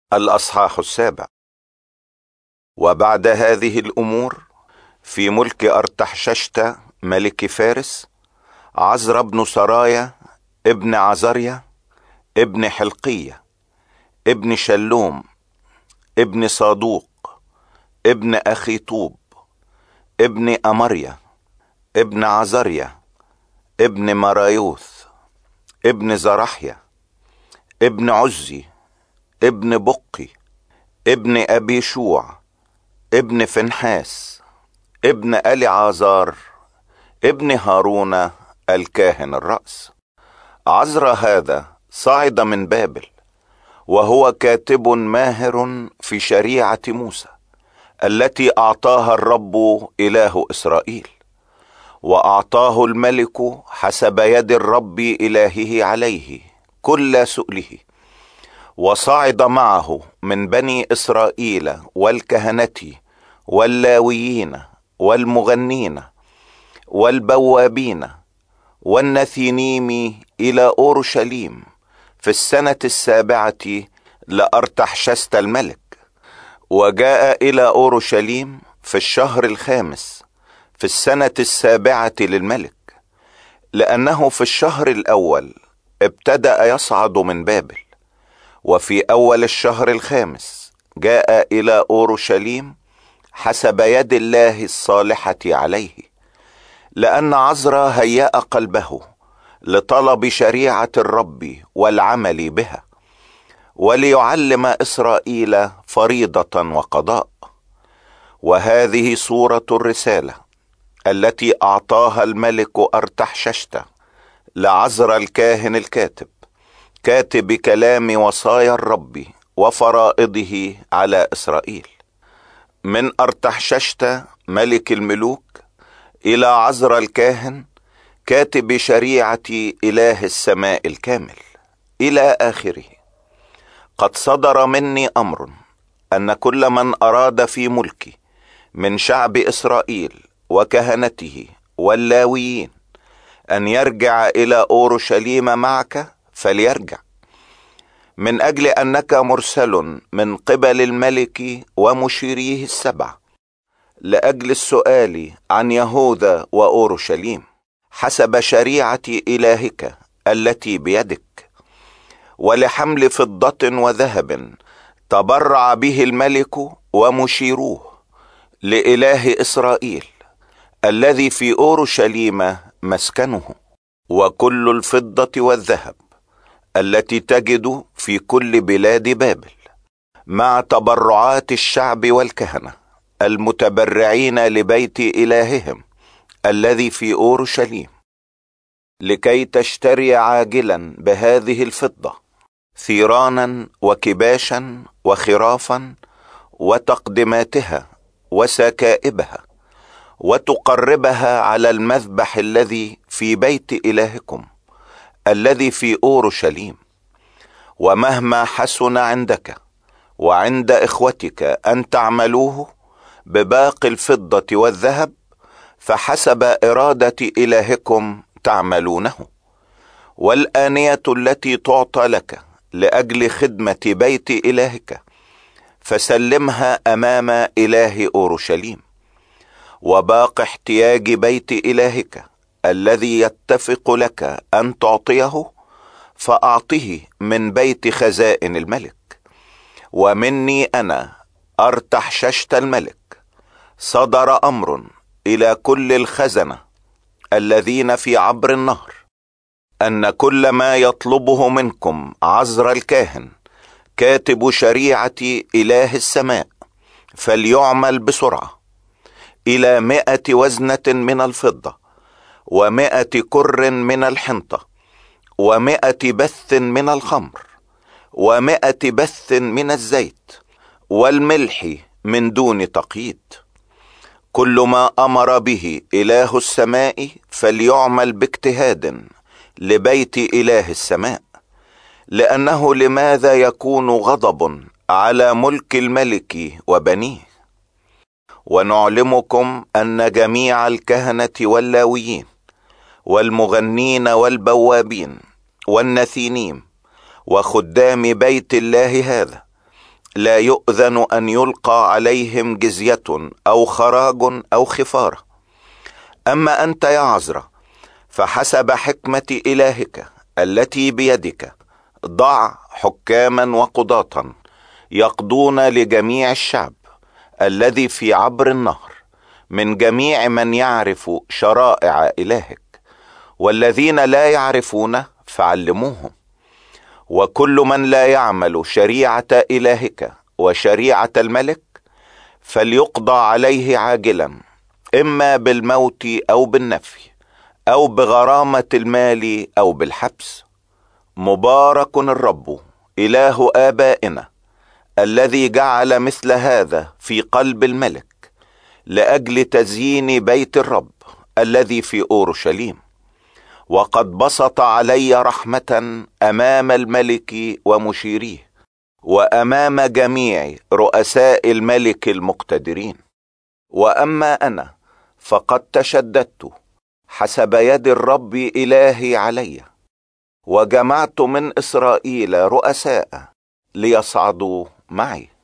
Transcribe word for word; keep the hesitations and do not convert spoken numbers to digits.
الأصحاح السابع. وبعد هذه الأمور في ملك أرتحششت ملك فارس، عزرا بن سرايا ابن عزريا ابن حلقية ابن شلوم ابن صادوق ابن أخيطوب ابن أمريا ابن عزريا ابن مرايوث ابن زرحيا ابن عزي ابن بقي ابن أبي شوع ابن فنحاس ابن أليعازار ابن هارون الكاهن الرأس. عزرا هذا صعد من بابل، وهو كاتب ماهر في شريعة موسى التي أعطاها الرب إله إسرائيل، وأعطاه الملك حسب يد الرب إلهه عليه كل سؤله. وصعد معه من بني إسرائيل والكهنة واللاويين والمغنين والبوابين والنثينيم إلى أورشليم في السنة السابعة لأرتحشست الملك. وجاء إلى أورشليم في الشهر الخامس في السنة السابعة للملك، لأنه في الشهر الأول ابتدأ يصعد من بابل. وفي أول الشهر الخامس جاء إلى أورشليم حسب يد الله الصالحة عليه، لأن عزرا هيأ قلبه لطلب شريعة الرب والعمل بها، وليعلم إسرائيل فريضة وقضاء. وهذه صورة الرسالة التي أعطاها الملك أرتحششت لعزرا الكاهن الكاتب، كاتب كلام وصايا الرب وفرائضه على إسرائيل، من أرتحششت ملك الملوك إلى عزرا الكاهن كاتب شريعة إله السماء الكامل، إلى آخره. قد صدر مني أمر أن كل من أراد في ملكي من شعب إسرائيل وكهنته واللاويين أن يرجع إلى أورشليم معك فليرجع، من أجل أنك مرسل من قبل الملك ومشيريه السبع لأجل السؤال عن يهوذا وأورشليم حسب شريعة إلهك التي بيدك، ولحمل فضة وذهب تبرع به الملك ومشيروه لإله إسرائيل الذي في أورشليم مسكنه، وكل الفضة والذهب التي تجد في كل بلاد بابل، مع تبرعات الشعب والكهنة المتبرعين لبيت إلههم الذي في أورشليم، لكي تشتري عاجلا بهذه الفضة ثيرانا وكباشا وخرافا وتقدماتها وسكائبها، وتقربها على المذبح الذي في بيت إلهكم الذي في أورشليم. ومهما حسن عندك وعند إخوتك أن تعملوه بباقي الفضة والذهب فحسب إرادة إلهكم تعملونه. والآنية التي تعطى لك لأجل خدمة بيت إلهك فسلمها أمام إله أورشليم. وباقي احتياج بيت إلهك الذي يتفق لك أن تعطيه فأعطه من بيت خزائن الملك. ومني أنا أرتحششت الملك صدر أمر إلى كل الخزنة الذين في عبر النهر أن كل ما يطلبه منكم عزرا الكاهن كاتب شريعة إله السماء فليعمل بسرعة، إلى مائة وزنة من الفضة، ومائة كر من الحنطة، ومائة بث من الخمر، ومائة بث من الزيت، والملح من دون تقييد. كل ما أمر به إله السماء فليعمل باجتهاد لبيت إله السماء، لأنه لماذا يكون غضب على ملك الملك وبنيه. ونعلمكم أن جميع الكهنة واللاويين والمغنين والبوابين والنثينيم وخدام بيت الله هذا لا يؤذن أن يلقى عليهم جزية أو خراج أو خفارة. أما أنت يا عذرا فحسب حكمة إلهك التي بيدك ضع حكاما وقضاة يقضون لجميع الشعب الذي في عبر النهر من جميع من يعرف شرائع إلهك، والذين لا يعرفون فعلموهم. وكل من لا يعمل شريعة إلهك وشريعة الملك فليقضى عليه عاجلا، إما بالموت أو بالنفي أو بغرامة المال أو بالحبس. مبارك الرب إله آبائنا الذي جعل مثل هذا في قلب الملك لأجل تزيين بيت الرب الذي في أورشليم، وقد بسط علي رحمة أمام الملك ومشيريه وأمام جميع رؤساء الملك المقتدرين. وأما أنا فقد تشددت حسب يد الرب إلهي علي، وجمعت من إسرائيل رؤساء ليصعدوا معي.